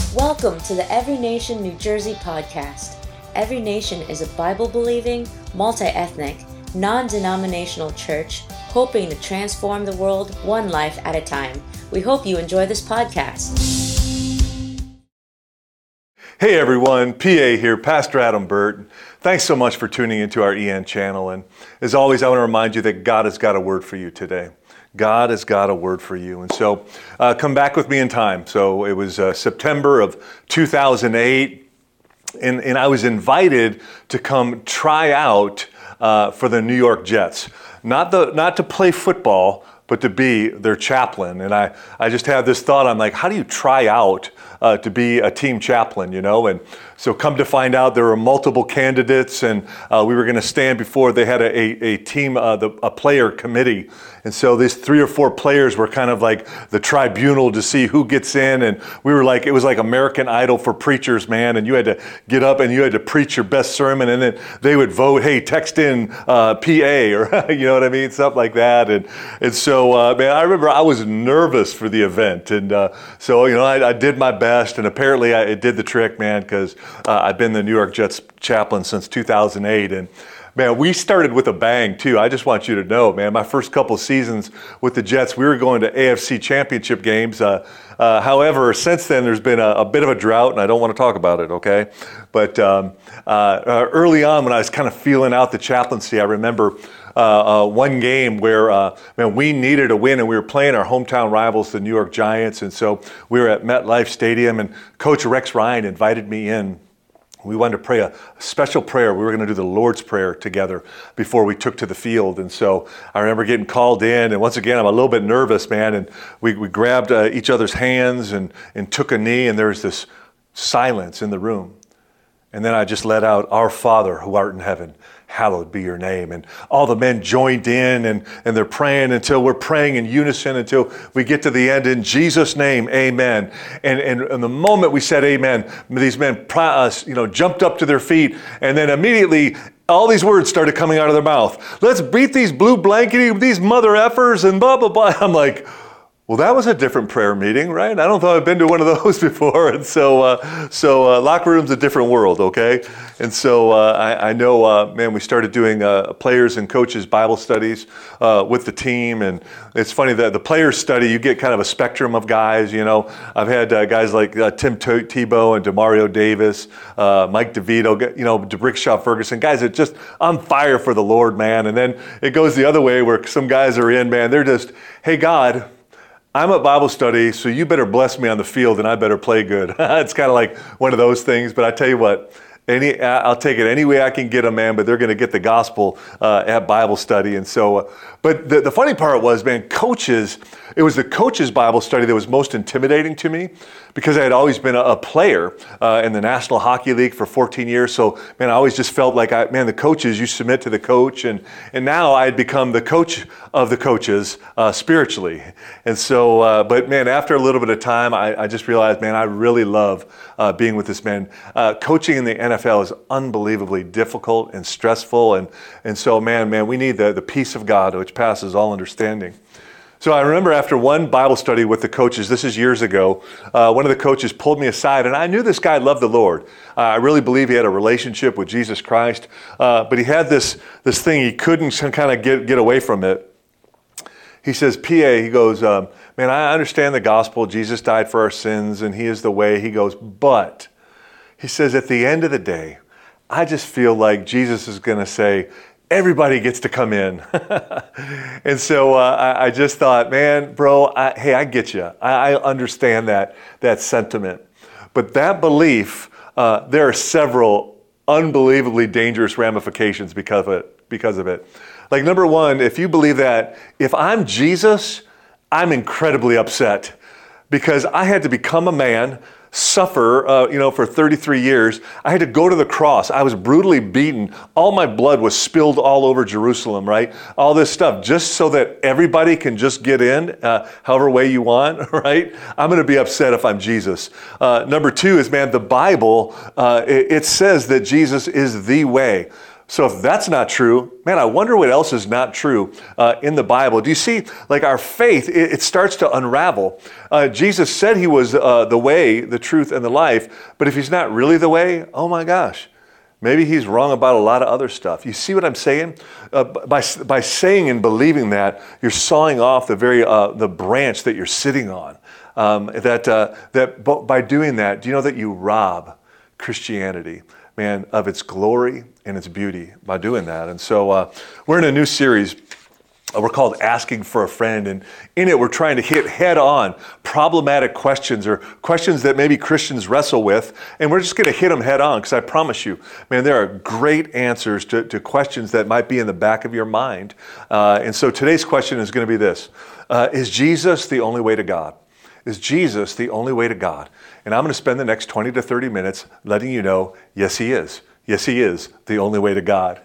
Welcome to the Every Nation New Jersey podcast. Every Nation is a Bible-believing, multi-ethnic, non-denominational church hoping to transform the world one life at a time. We hope you enjoy this podcast. Hey everyone, PA here, Pastor Adam Burt. Thanks so much for tuning into our EN channel. And as always, I want to remind you that God has got a word for you today. God has got a word for you. And so come back with me in time. So it was September of 2008, and I was invited to come try out for the New York Jets. Not to play football, but to be their chaplain. And I just had this thought, I'm like, how do you try out to be a team chaplain, you know? And so come to find out there were multiple candidates, and we were gonna stand before they had a team, a player committee. And so these 3 or 4 players were kind of like the tribunal to see who gets in. And we were like, it was like American Idol for preachers, man. And you had to get up and you had to preach your best sermon, and then they would vote, hey, text in PA, or you know what I mean? Stuff like that. And so, man, I remember I was nervous for the event. And so, you know, I did my best, and apparently it did the trick, man, because I've been the New York Jets chaplain since 2008. And man, we started with a bang too. I just want you to know, man, my first couple seasons with the Jets, we were going to AFC championship games. However, since then, there's been a bit of a drought, and I don't want to talk about it, okay? But early on, when I was kind of feeling out the chaplaincy, I remember one game where man, we needed a win, and we were playing our hometown rivals, the New York Giants. And so we were at MetLife Stadium, and Coach Rex Ryan invited me in. We wanted to pray a special prayer. We were going to do the Lord's Prayer together before we took to the field. And so I remember getting called in, and once again, I'm a little bit nervous, man. And we grabbed each other's hands and took a knee, and there was this silence in the room. And then I just let out, "Our Father who art in heaven, hallowed be your name." And all the men joined in, and they're praying until we're praying in unison until we get to the end. In Jesus' name, amen. And the moment we said amen, these men jumped up to their feet, and then immediately all these words started coming out of their mouth. "Let's beat these blue blankety, these mother effers," and blah, blah, blah. I'm like, well, that was a different prayer meeting, right? I don't think I've been to one of those before. And so locker room's a different world, okay? And so I know, man, we started doing players and coaches Bible studies with the team. And it's funny that the players study, you get kind of a spectrum of guys, you know. I've had guys like Tim Tebow and Demario Davis, Mike DeVito, you know, DeBrickshaw Ferguson, guys that just on fire for the Lord, man. And then it goes the other way where some guys are in, man, they're just, hey, God, I'm at Bible study, so you better bless me on the field and I better play good. It's kind of like one of those things, but I tell you what, I'll take it any way I can get them, man, but they're going to get the gospel at Bible study. And so, but the funny part was, man, it was the coaches' Bible study that was most intimidating to me, because I had always been a player in the National Hockey League for 14 years. So, man, I always just felt like, the coaches, you submit to the coach. And now I had become the coach of the coaches spiritually. And so, but man, after a little bit of time, I just realized, man, I really love being with this man. Coaching in the NFL is unbelievably difficult and stressful. And so, man, we need the peace of God, which passes all understanding. So I remember after one Bible study with the coaches, this is years ago, one of the coaches pulled me aside, and I knew this guy loved the Lord. I really believe he had a relationship with Jesus Christ, but he had this thing, he couldn't kind of get away from it. He says, PA, he goes, man, I understand the gospel. Jesus died for our sins, and he is the way. He goes, but he says, at the end of the day, I just feel like Jesus is going to say, everybody gets to come in. And so I just thought, man, bro, I get you. I understand that sentiment. But that belief, there are several unbelievably dangerous ramifications because of it. Like, number one, if you believe that if I'm Jesus, I'm incredibly upset, because I had to become a man, suffer, for 33 years. I had to go to the cross. I was brutally beaten. All my blood was spilled all over Jerusalem, right? All this stuff, just so that everybody can just get in, however way you want, right? I'm going to be upset if I'm Jesus. Number two is, man, the Bible, it says that Jesus is the way. So if that's not true, man, I wonder what else is not true in the Bible. Do you see, like our faith, it starts to unravel. Jesus said he was the way, the truth, and the life, but if he's not really the way, oh my gosh, maybe he's wrong about a lot of other stuff. You see what I'm saying? By saying and believing that, you're sawing off the branch that you're sitting on. That by doing that, do you know that you rob Christianity, man, of its glory and its beauty by doing that? And so we're in a new series. We're called Asking for a Friend, and in it we're trying to hit head on problematic questions or questions that maybe Christians wrestle with, and we're just going to hit them head on because I promise you, man, there are great answers to questions that might be in the back of your mind. And so today's question is going to be this: is Jesus the only way to God? Is Jesus the only way to God? And I'm going to spend the next 20 to 30 minutes letting you know, yes, he is. Yes, he is the only way to God.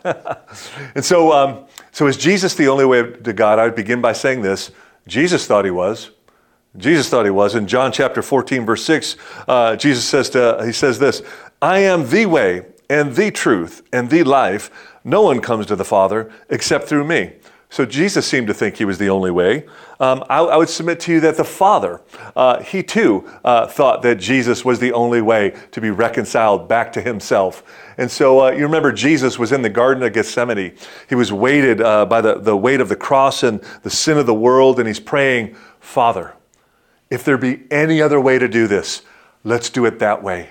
And so is Jesus the only way to God? I would begin by saying this. Jesus thought he was. Jesus thought he was. In John chapter 14, verse 6, Jesus says this: I am the way and the truth and the life. No one comes to the Father except through me. So Jesus seemed to think he was the only way. I would submit to you that the Father, he too thought that Jesus was the only way to be reconciled back to himself. And so you remember Jesus was in the Garden of Gethsemane. He was weighted by the weight of the cross and the sin of the world, and he's praying, Father, if there be any other way to do this, let's do it that way.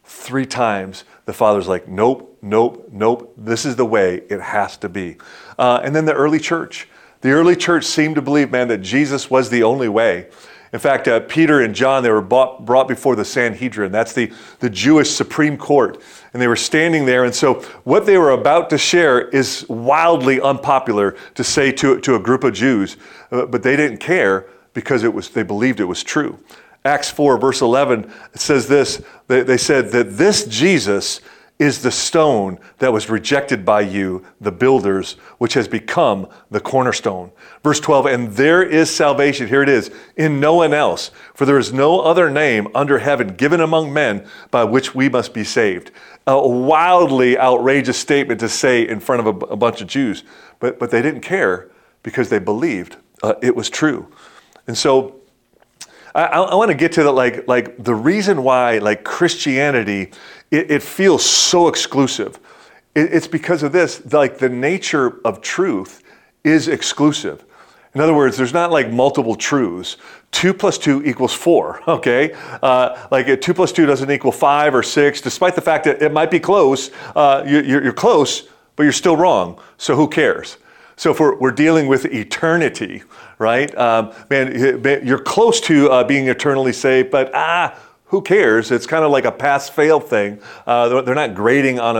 3 times the Father's like, nope, nope, nope. This is the way it has to be. And then the early church seemed to believe, man, that Jesus was the only way. In fact, Peter and John, they were brought before the Sanhedrin. That's the Jewish Supreme Court. And they were standing there. And so what they were about to share is wildly unpopular to say to a group of Jews. But they didn't care because they believed it was true. Acts 4, verse 11, it says this. They said that this Jesus is the stone that was rejected by you, the builders, which has become the cornerstone. Verse 12, and there is salvation, here it is, in no one else, for there is no other name under heaven given among men by which we must be saved. A wildly outrageous statement to say in front of a bunch of Jews, but they didn't care because they believed it was true. And so I want to get to like the reason why like Christianity, it feels so exclusive. It's because of this, like the nature of truth is exclusive. In other words, there's not like multiple truths. 2 + 2 = 4, okay? Like 2 + 2 doesn't equal 5 or 6, despite the fact that it might be close. You're close, but you're still wrong. So who cares? So if we're dealing with eternity, right? Man, you're close to being eternally saved, but who cares? It's kind of like a pass-fail thing. They're not grading on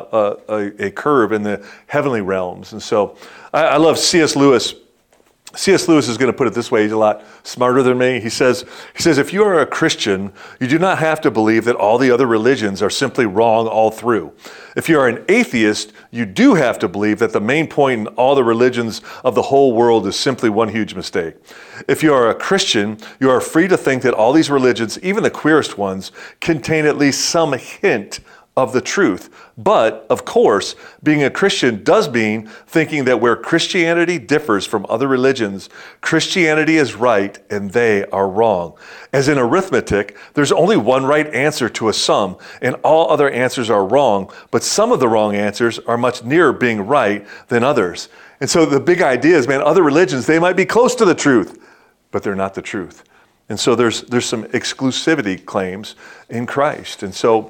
a curve in the heavenly realms. And so I love C.S. Lewis. C.S. Lewis is going to put it this way. He's a lot smarter than me. He says, if you are a Christian, you do not have to believe that all the other religions are simply wrong all through. If you are an atheist, you do have to believe that the main point in all the religions of the whole world is simply one huge mistake. If you are a Christian, you are free to think that all these religions, even the queerest ones, contain at least some hint of the truth. But, of course, being a Christian does mean thinking that where Christianity differs from other religions, Christianity is right and they are wrong. As in arithmetic, there's only one right answer to a sum, and all other answers are wrong, but some of the wrong answers are much nearer being right than others. And so the big idea is, man, other religions, they might be close to the truth, but they're not the truth. And so there's some exclusivity claims in Christ. And so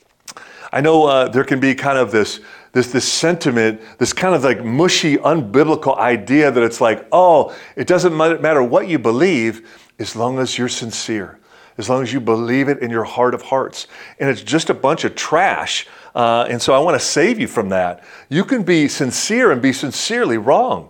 I know there can be kind of this sentiment, this kind of like mushy, unbiblical idea that it's like, oh, it doesn't matter what you believe as long as you're sincere, as long as you believe it in your heart of hearts. And it's just a bunch of trash. And so I want to save you from that. You can be sincere and be sincerely wrong.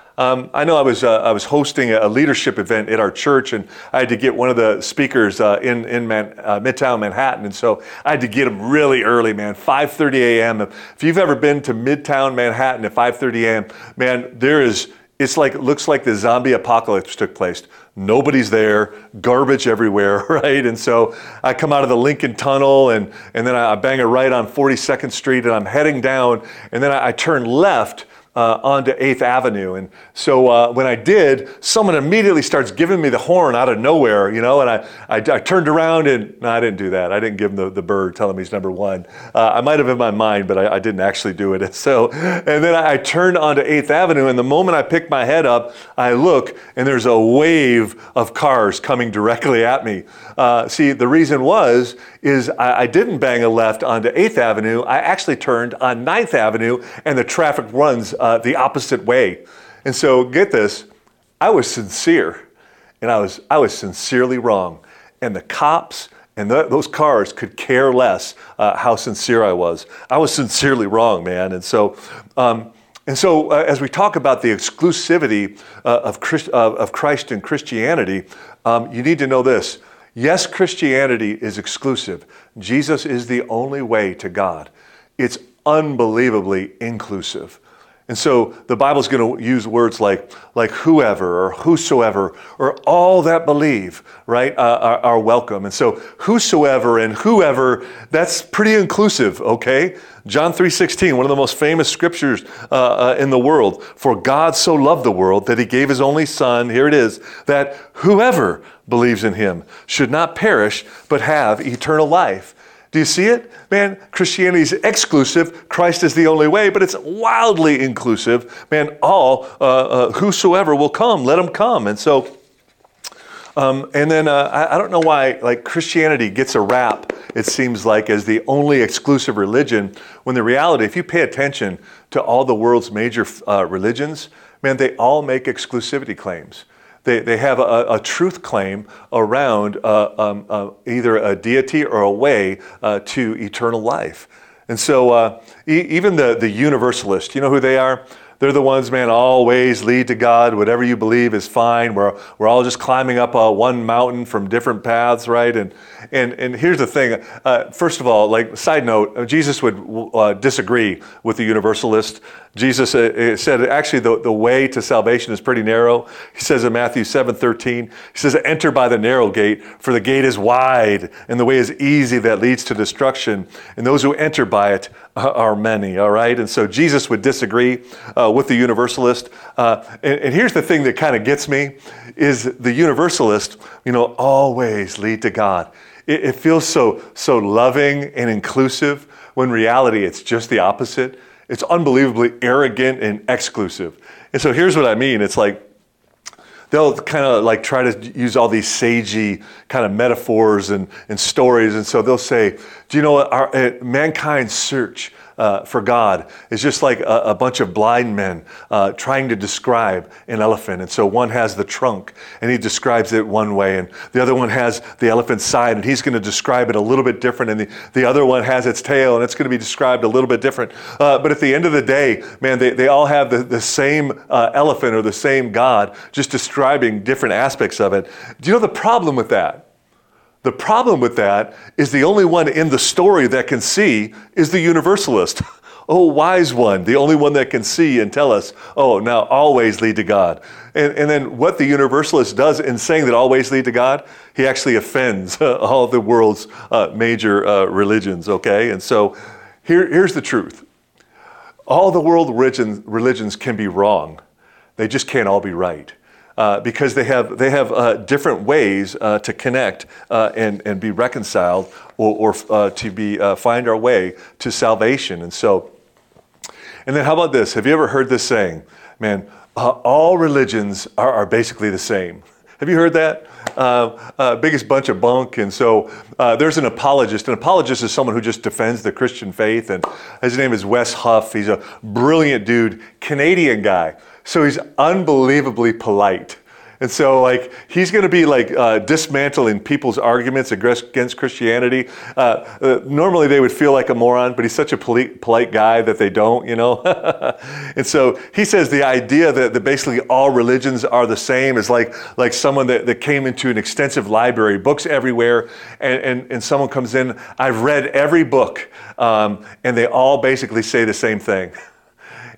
I know I was hosting a leadership event at our church, and I had to get one of the speakers in Midtown Manhattan, and so I had to get him really early, man, 5:30 a.m. If you've ever been to Midtown Manhattan at 5:30 a.m., man, it looks like the zombie apocalypse took place. Nobody's there, garbage everywhere, right? And so I come out of the Lincoln Tunnel and then I bang a right on 42nd Street and I'm heading down, and then I turn left onto 8th Avenue. And so when I did, someone immediately starts giving me the horn out of nowhere, and I turned around and, no, I didn't do that. I didn't give him the bird, telling him he's number one. I might have in my mind, but I didn't actually do it. And then I turned onto 8th Avenue, and the moment I pick my head up, I look, and there's a wave of cars coming directly at me. See, the reason is I didn't bang a left onto 8th Avenue. I actually turned on 9th Avenue, and the traffic runs the opposite way. And so get this, I was sincere, and I was sincerely wrong. And the cops and those cars could care less how sincere I was. I was sincerely wrong, man. And so as we talk about the exclusivity of Christ and Christianity, you need to know this. Yes, Christianity is exclusive. Jesus is the only way to God. It's unbelievably inclusive. And so the Bible's going to use words like whoever or whosoever or all that believe, right, are welcome. And so whosoever and whoever, that's pretty inclusive, okay? John 3:16, one of the most famous scriptures in the world. For God so loved the world that he gave his only son, here it is, that whoever believes in him should not perish but have eternal life. Do you see it? Man, Christianity is exclusive. Christ is the only way, but it's wildly inclusive. Man, whosoever will come, let them come. And so, I don't know why, like, Christianity gets a rap, it seems like, as the only exclusive religion, when the reality, if you pay attention to all the world's major religions, man, they all make exclusivity claims. They have a truth claim around either a deity or a way to eternal life. And so even the universalists, you know who they are? They're the ones, man, all ways lead to God. Whatever you believe is fine. We're all just climbing up one mountain from different paths, right? And here's the thing. First of all, like, side note, Jesus would disagree with the universalist. Jesus said, actually, the way to salvation is pretty narrow. He says in Matthew 7:13, he says, enter by the narrow gate, for the gate is wide, and the way is easy that leads to destruction. And those who enter by it are many, all right? And so Jesus would disagree with the universalist. And here's the thing that kind of gets me, is the universalist, always lead to God. It feels so loving and inclusive, when in reality it's just the opposite. It's unbelievably arrogant and exclusive. And so here's what I mean. It's like they'll kind of like try to use all these sagey kind of metaphors and stories. And so they'll say, do you know what, mankind's search for God is just like a bunch of blind men trying to describe an elephant. And so one has the trunk and he describes it one way, and the other one has the elephant's side and he's going to describe it a little bit different, and the other one has its tail and it's going to be described a little bit different. But at the end of the day, man, they all have the same elephant or the same God, just describing different aspects of it. Do you know the problem with that? The problem with that is the only one in the story that can see is the universalist. Oh, wise one, the only one that can see and tell us, oh, now always lead to God. And then what the universalist does in saying that always lead to God, he actually offends all the world's major religions, okay? And so here's the truth. All the world religions can be wrong. They just can't all be right. Because they have different ways to connect and be reconciled or to find our way to salvation. And then how about this? Have you ever heard this saying? Man, all religions are basically the same. Have you heard that? Biggest bunch of bunk. And so there's an apologist. An apologist is someone who just defends the Christian faith. And his name is Wes Huff. He's a brilliant dude, Canadian guy. So he's unbelievably polite. And so, like, he's going to be like dismantling people's arguments against Christianity. Normally they would feel like a moron, but he's such a polite guy that they don't, And so he says the idea that basically all religions are the same is like someone that came into an extensive library, books everywhere, and someone comes in, I've read every book, and they all basically say the same thing.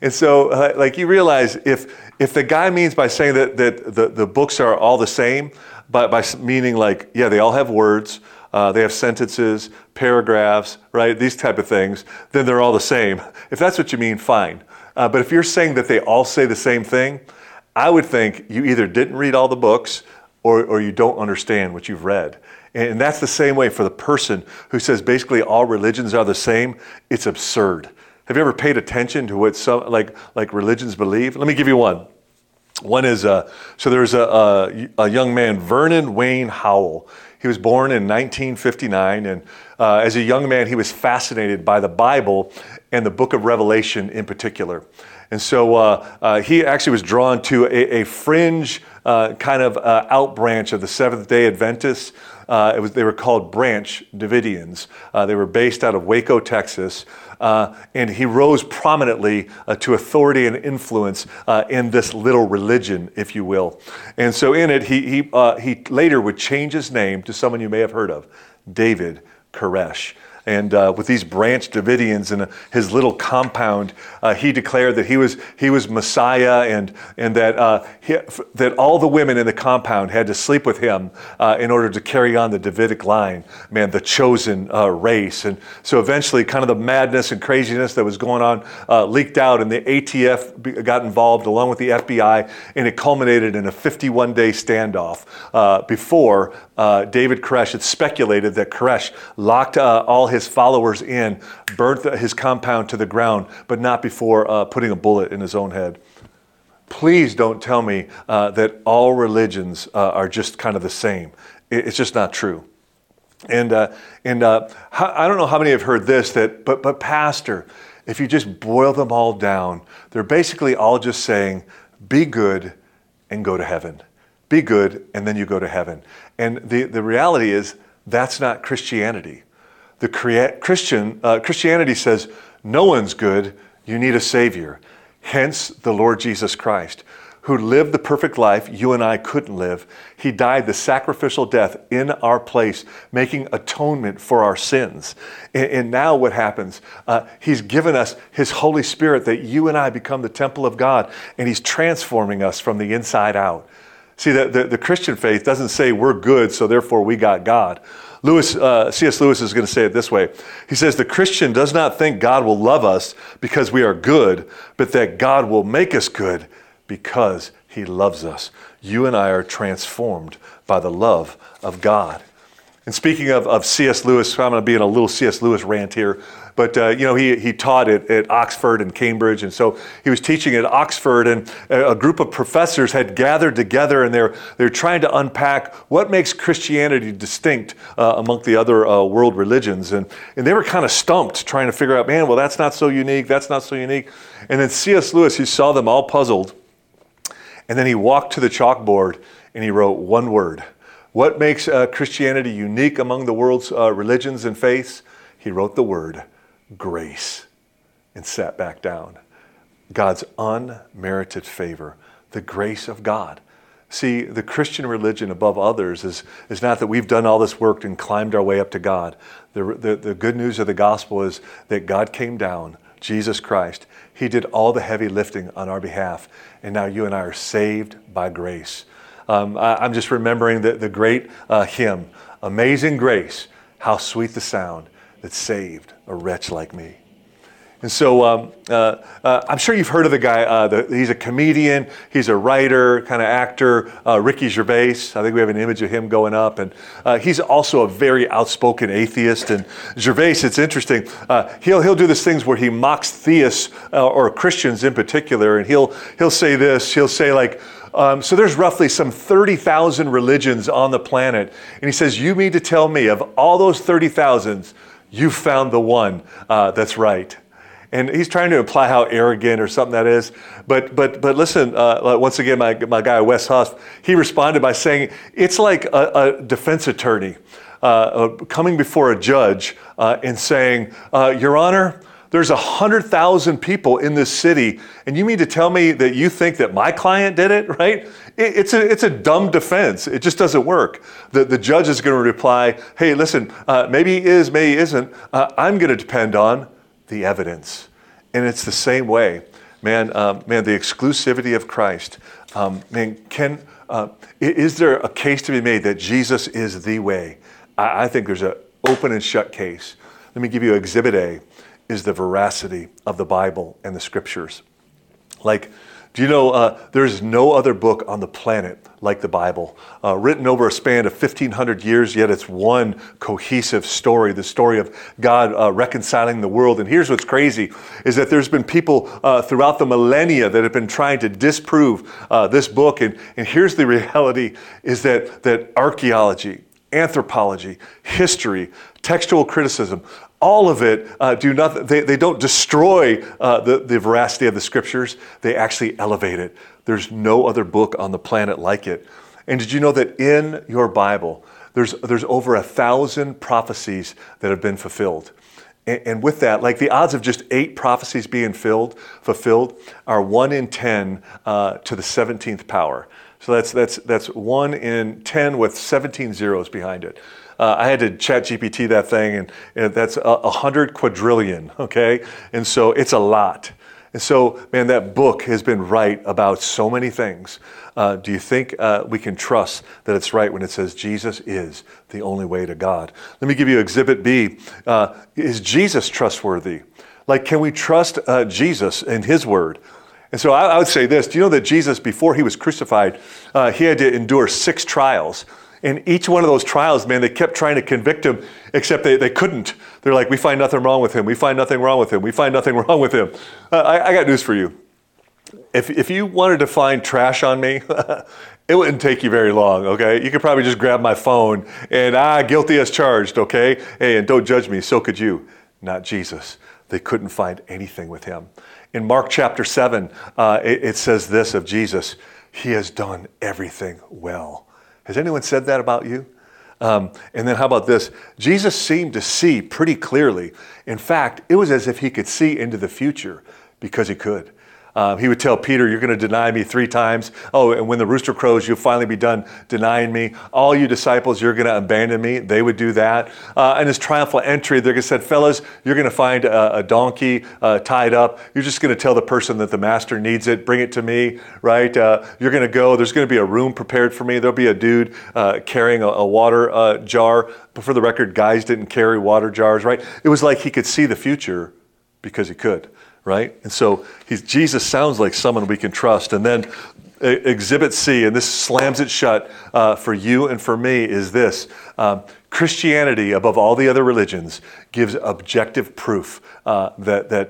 And so, like, you realize if the guy means by saying that the books are all the same, by meaning like, yeah, they all have words, they have sentences, paragraphs, right? These type of things, then they're all the same. If that's what you mean, fine. But if you're saying that they all say the same thing, I would think you either didn't read all the books or you don't understand what you've read. And that's the same way for the person who says basically all religions are the same. It's absurd. Have you ever paid attention to what some like religions believe? Let me give you one. One is, so there's a young man, Vernon Wayne Howell. He was born in 1959, and as a young man, he was fascinated by the Bible and the book of Revelation in particular. And so he actually was drawn to a fringe kind of out branch of the Seventh-day Adventists. They were called Branch Davidians. They were based out of Waco, Texas. And he rose prominently to authority and influence in this little religion, if you will. And so in it, he later would change his name to someone you may have heard of, David Koresh. And with these Branch Davidians in his little compound, he declared that he was Messiah, and that all the women in the compound had to sleep with him in order to carry on the Davidic line, the chosen race. And so eventually, kind of the madness and craziness that was going on leaked out, and the ATF got involved along with the FBI, and it culminated in a 51-day standoff before David Koresh had speculated that Koresh locked all his followers in, burnt his compound to the ground, but not before putting a bullet in his own head. Please don't tell me that all religions are just kind of the same. It's just not true. And I don't know how many have heard this, but Pastor, if you just boil them all down, they're basically all just saying, be good and go to heaven. Be good, and then you go to heaven. And the reality is, that's not Christianity. Christianity says, no one's good, you need a Savior. Hence, the Lord Jesus Christ, who lived the perfect life you and I couldn't live. He died the sacrificial death in our place, making atonement for our sins. And now what happens? He's given us His Holy Spirit that you and I become the temple of God, and He's transforming us from the inside out. See, the Christian faith doesn't say we're good, so therefore we got God. C.S. Lewis is going to say it this way. He says, the Christian does not think God will love us because we are good, but that God will make us good because He loves us. You and I are transformed by the love of God. And speaking of C.S. Lewis, I'm going to be in a little C.S. Lewis rant here, but he taught at Oxford and Cambridge, and so he was teaching at Oxford, and a group of professors had gathered together, and they're trying to unpack what makes Christianity distinct among the other world religions, and they were kind of stumped trying to figure out, well, that's not so unique, that's not so unique. And then C.S. Lewis, he saw them all puzzled, and then he walked to the chalkboard and he wrote one word. What makes Christianity unique among the world's religions and faiths? He wrote the word grace and sat back down. God's unmerited favor, the grace of God. See, the Christian religion above others is not that we've done all this work and climbed our way up to God. The good news of the gospel is that God came down, Jesus Christ. He did all the heavy lifting on our behalf, and now you and I are saved by grace. I'm just remembering the great hymn, Amazing Grace, how sweet the sound that saved a wretch like me. And so I'm sure you've heard of the guy. He's a comedian. He's a writer, kind of actor, Ricky Gervais. I think we have an image of him going up. And he's also a very outspoken atheist. And Gervais, it's interesting. He'll do these things where he mocks theists or Christians in particular. And he'll say this. He'll say like, so there's roughly some 30,000 religions on the planet. And he says, you mean to tell me of all those 30,000, you found the one that's right. And he's trying to imply how arrogant or something that is. But listen, once again, my guy, Wes Huff, he responded by saying, it's like a defense attorney coming before a judge and saying, Your Honor, there's 100,000 people in this city, and you mean to tell me that you think that my client did it, right? It's a dumb defense. It just doesn't work. The judge is going to reply, hey, listen, maybe he is, maybe he isn't. I'm going to depend on the evidence. And it's the same way. Man, the exclusivity of Christ. Is there a case to be made that Jesus is the way? I think there's an open and shut case. Let me give you Exhibit A, is the veracity of the Bible and the Scriptures. Like, do you know there's no other book on the planet like the Bible, written over a span of 1,500 years, yet it's one cohesive story, the story of God reconciling the world. And here's what's crazy, is that there's been people throughout the millennia that have been trying to disprove this book. And here's the reality, is that archaeology, anthropology, history, textual criticism, all of it do nothing. They don't destroy the veracity of the Scriptures. They actually elevate it. There's no other book on the planet like it. And did you know that in your Bible, there's over 1,000 prophecies that have been fulfilled? And with that, like the odds of just 8 prophecies being fulfilled are 1 in 10 to the 17th power. So that's 1 in 10 with 17 zeros behind it. I had to ChatGPT that thing, and that's 100 quadrillion, okay? And so it's a lot. And so, man, that book has been right about so many things. Do you think we can trust that it's right when it says Jesus is the only way to God? Let me give you Exhibit B. Is Jesus trustworthy? Like, can we trust Jesus and His word? And so I would say this. Do you know that Jesus, before He was crucified, He had to endure 6 trials? And each one of those trials, man, they kept trying to convict Him, except they couldn't. They're like, we find nothing wrong with Him. We find nothing wrong with Him. We find nothing wrong with Him. I got news for you. If you wanted to find trash on me, it wouldn't take you very long, okay? You could probably just grab my phone and, guilty as charged, okay? Hey, and don't judge me, so could you. Not Jesus. They couldn't find anything with Him. In Mark chapter 7, it says this of Jesus, He has done everything well. Has anyone said that about you? And then how about this? Jesus seemed to see pretty clearly. In fact, it was as if He could see into the future because He could. He would tell Peter, you're going to deny me 3 times. Oh, and when the rooster crows, you'll finally be done denying me. All you disciples, you're going to abandon me. They would do that. And His triumphal entry, they're going to say, fellas, you're going to find a donkey tied up. You're just going to tell the person that the master needs it. Bring it to me, right? You're going to go. There's going to be a room prepared for me. There'll be a dude carrying a water jar. But for the record, guys didn't carry water jars, right? It was like He could see the future because He could. Right? And so Jesus sounds like someone we can trust. And then Exhibit C, and this slams it shut for you and for me, is this. Christianity, above all the other religions, gives objective proof that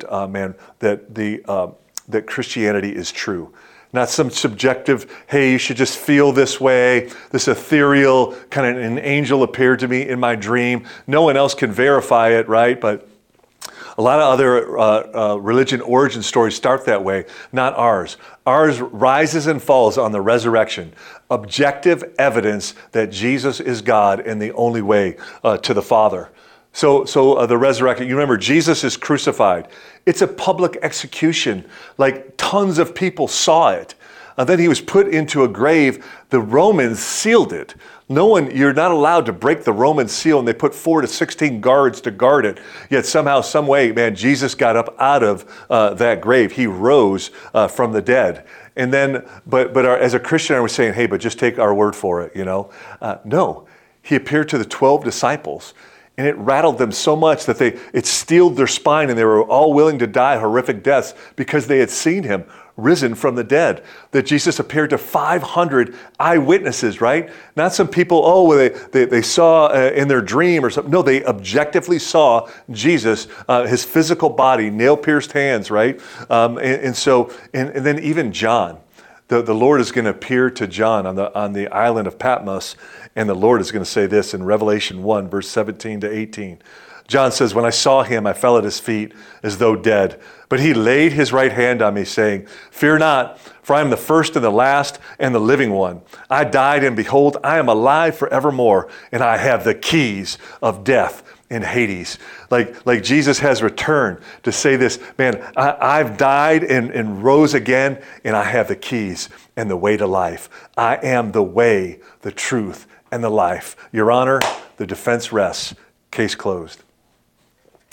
Christianity is true. Not some subjective, hey, you should just feel this way, this ethereal, kind of an angel appeared to me in my dream. No one else can verify it, right? But a lot of other religion origin stories start that way, not ours. Ours rises and falls on the resurrection. Objective evidence that Jesus is God and the only way to the Father. So the resurrection, you remember, Jesus is crucified. It's a public execution. Like tons of people saw it. And then He was put into a grave. The Romans sealed it. You're not allowed to break the Roman seal, and they put 4 to 16 guards to guard it. Yet somehow, some way, man, Jesus got up out of that grave. He rose from the dead. And then, as a Christian, I was saying, hey, but just take our word for it, you know? No, He appeared to the 12 disciples. And it rattled them so much that it steeled their spine, and they were all willing to die horrific deaths because they had seen Him risen from the dead. That Jesus appeared to 500 eyewitnesses, right? Not some people, they saw in their dream or something. No, they objectively saw Jesus, His physical body, nail-pierced hands, right? And then even John. The Lord is going to appear to John on the island of Patmos, and the Lord is going to say this in Revelation 1, verse 17 to 18. John says, when I saw Him, I fell at His feet as though dead. But He laid His right hand on me, saying, fear not, for I am the first and the last and the living one. I died, and behold, I am alive forevermore, and I have the keys of death and Hades. Like Jesus has returned to say this, man, I've died and rose again, and I have the keys and the way to life. I am the way, the truth, and the life. Your Honor, the defense rests. Case closed.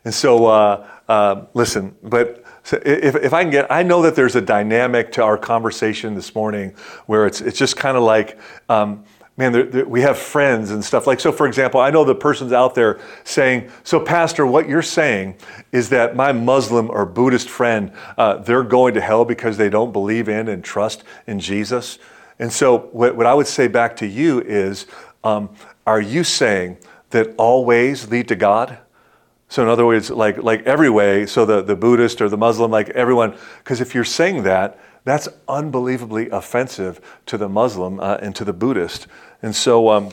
And so, listen, but if I can I know that there's a dynamic to our conversation this morning where it's just kind of like, we have friends and stuff. Like, so for example, I know the person's out there saying, so Pastor, what you're saying is that my Muslim or Buddhist friend, they're going to hell because they don't believe in and trust in Jesus. And so what I would say back to you is, are you saying that all ways lead to God? So in other words, like every way, so the Buddhist or the Muslim, like everyone, because if you're saying that, that's unbelievably offensive to the Muslim and to the Buddhist. And so, and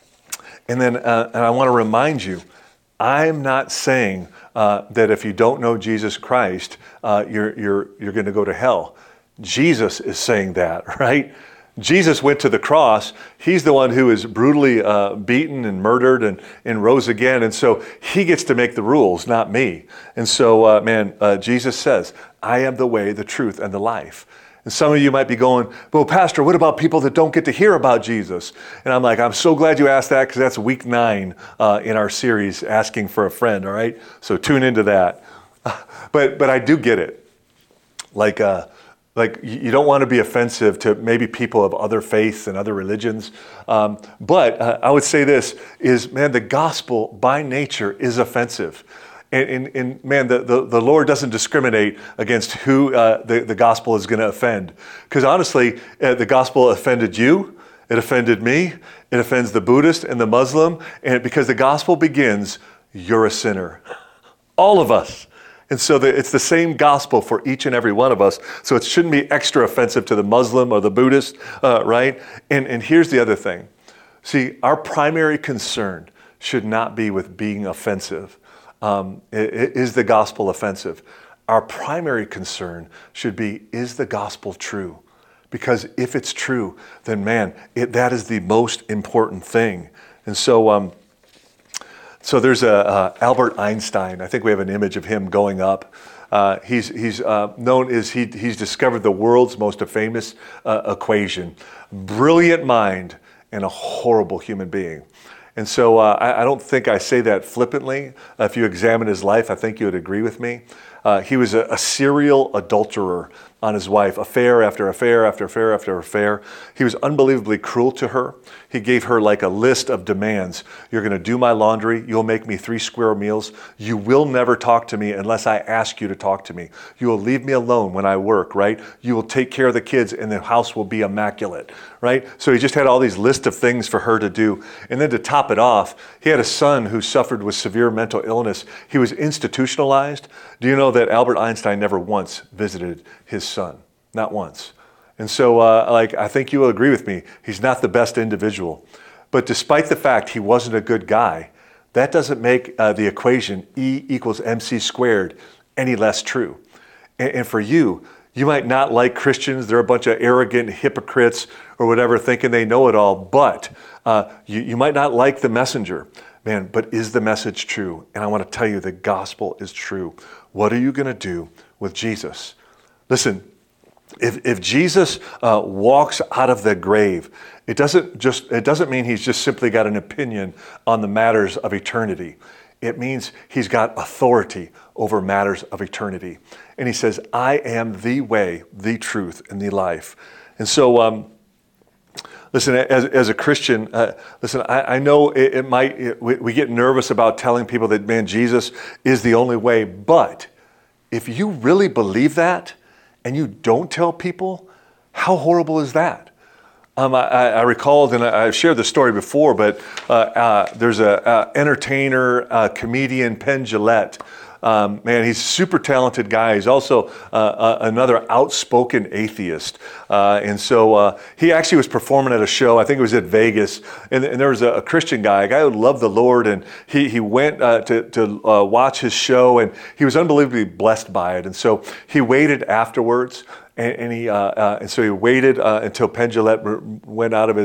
I want to remind you, I'm not saying that if you don't know Jesus Christ, you're going to go to hell. Jesus is saying that, right? Jesus went to the cross. He's the one who is brutally beaten and murdered and rose again. And so he gets to make the rules, not me. And so, Jesus says, I am the way, the truth, and the life. And some of you might be going, well, Pastor, what about people that don't get to hear about Jesus? And I'm like, I'm so glad you asked that because that's week 9 in our series, Asking for a Friend, all right? So tune into that. But I do get it. Like you don't want to be offensive to maybe people of other faiths and other religions. But I would say this is, man, the gospel by nature is offensive. And man, the Lord doesn't discriminate against who the gospel is going to offend. Because honestly, the gospel offended you, it offended me, it offends the Buddhist and the Muslim, and because the gospel begins, you're a sinner. All of us. And so it's the same gospel for each and every one of us. So it shouldn't be extra offensive to the Muslim or the Buddhist, right? And here's the other thing. See, our primary concern should not be with being offensive. Is the gospel offensive? Our primary concern should be, is the gospel true? Because if it's true, then man, that is the most important thing. And so, so there's Albert Einstein. I think we have an image of him going up. He's known as he's discovered the world's most famous equation. Brilliant mind and a horrible human being. And so I don't think I say that flippantly. If you examine his life, I think you would agree with me. He was a serial adulterer on his wife, affair after affair after affair after affair. He was unbelievably cruel to her. He gave her like a list of demands. You're going to do my laundry. You'll make me 3 square meals. You will never talk to me unless I ask you to talk to me. You will leave me alone when I work, right? You will take care of the kids and the house will be immaculate, right? So he just had all these lists of things for her to do. And then to top it off, he had a son who suffered with severe mental illness. He was institutionalized. Do you know that Albert Einstein never once visited his son? Not once. And so, I think you will agree with me, he's not the best individual. But despite the fact he wasn't a good guy, that doesn't make the equation E equals MC squared any less true. And for you, you might not like Christians. They're a bunch of arrogant hypocrites or whatever, thinking they know it all. But you might not like the messenger. Man, but is the message true? And I want to tell you, the gospel is true. What are you going to do with Jesus? Listen, if Jesus walks out of the grave, it doesn't mean he's just simply got an opinion on the matters of eternity. It means he's got authority over matters of eternity. And he says, I am the way, the truth, and the life. And so, listen, as a Christian, I know we get nervous about telling people that, man, Jesus is the only way. But if you really believe that and you don't tell people, how horrible is that? I recalled, and I've shared this story before, but there's a entertainer, comedian, Penn Jillette. Man, he's a super talented guy. He's also another outspoken atheist. And so he actually was performing at a show, I think it was at Vegas, and there was a Christian guy, a guy who loved the Lord, and he went to watch his show, and he was unbelievably blessed by it. And so he waited afterwards, and so he waited until Penn Jillette went out of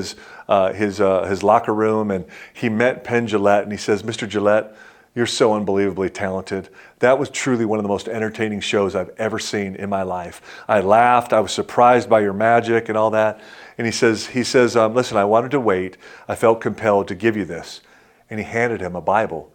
his locker room, and he met Penn Jillette, and he says, Mr. Jillette, you're so unbelievably talented. That was truly one of the most entertaining shows I've ever seen in my life. I laughed. I was surprised by your magic and all that. And he says, listen, I wanted to wait. I felt compelled to give you this. And he handed him a Bible.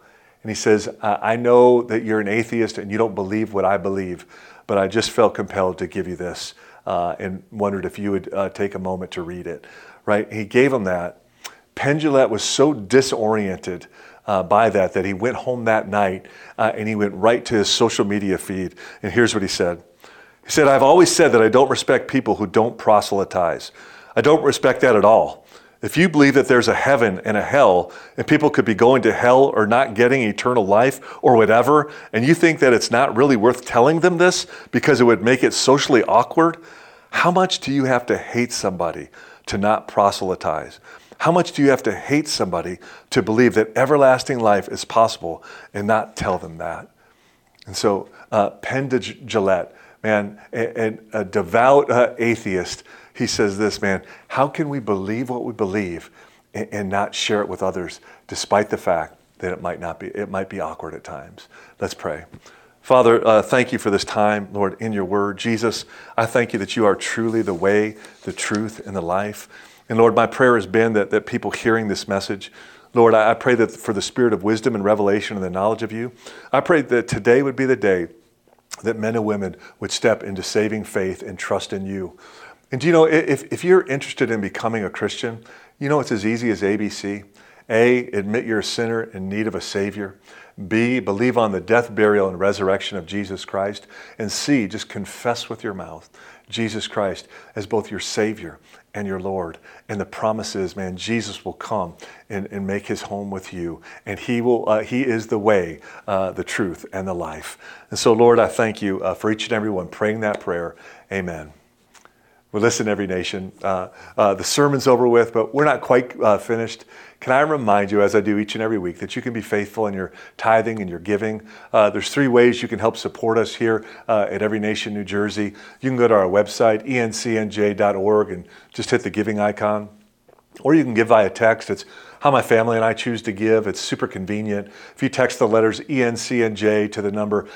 And he says, I know that you're an atheist and you don't believe what I believe, but I just felt compelled to give you this and wondered if you would take a moment to read it. Right? He gave him that. Penn Jillette was so disoriented by that he went home that night and he went right to his social media feed. And here's what he said. He said, I've always said that I don't respect people who don't proselytize. I don't respect that at all. If you believe that there's a heaven and a hell and people could be going to hell or not getting eternal life or whatever, and you think that it's not really worth telling them this because it would make it socially awkward, how much do you have to hate somebody to not proselytize? How much do you have to hate somebody to believe that everlasting life is possible and not tell them that? And so Penn Jillette, man, and a devout atheist, he says this, man, how can we believe what we believe and not share it with others despite the fact that it might be awkward at times? Let's pray. Father, thank you for this time, Lord, in your word. Jesus, I thank you that you are truly the way, the truth, and the life. And Lord, my prayer has been that people hearing this message, Lord, I pray that for the spirit of wisdom and revelation and the knowledge of you, I pray that today would be the day that men and women would step into saving faith and trust in you. And do you know, if you're interested in becoming a Christian, you know it's as easy as ABC. A, admit you're a sinner in need of a Savior. B, believe on the death, burial, and resurrection of Jesus Christ. And C, just confess with your mouth Jesus Christ as both your Savior and your Lord. And the promise is, man, Jesus will come and make his home with you. And he is the way, the truth, and the life. And so, Lord, I thank you for each and every one praying that prayer. Amen. Well, listen, Every Nation, the sermon's over with, but we're not quite finished. Can I remind you, as I do each and every week, that you can be faithful in your tithing and your giving. There's 3 ways you can help support us here at Every Nation, New Jersey. You can go to our website, encnj.org, and just hit the giving icon. Or you can give via text. It's how my family and I choose to give. It's super convenient. If you text the letters ENCNJ to the number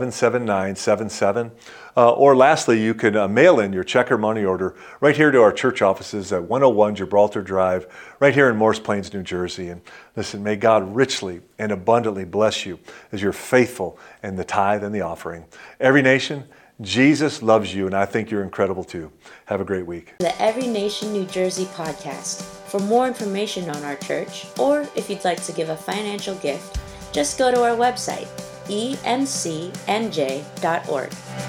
77977. Or lastly, you can mail in your check or money order right here to our church offices at 101 Gibraltar Drive, right here in Morris Plains, New Jersey. And listen, may God richly and abundantly bless you as you're faithful in the tithe and the offering. Every Nation, Jesus loves you, and I think you're incredible too. Have a great week. The Every Nation New Jersey podcast. For more information on our church, or if you'd like to give a financial gift, just go to our website, encnj.org.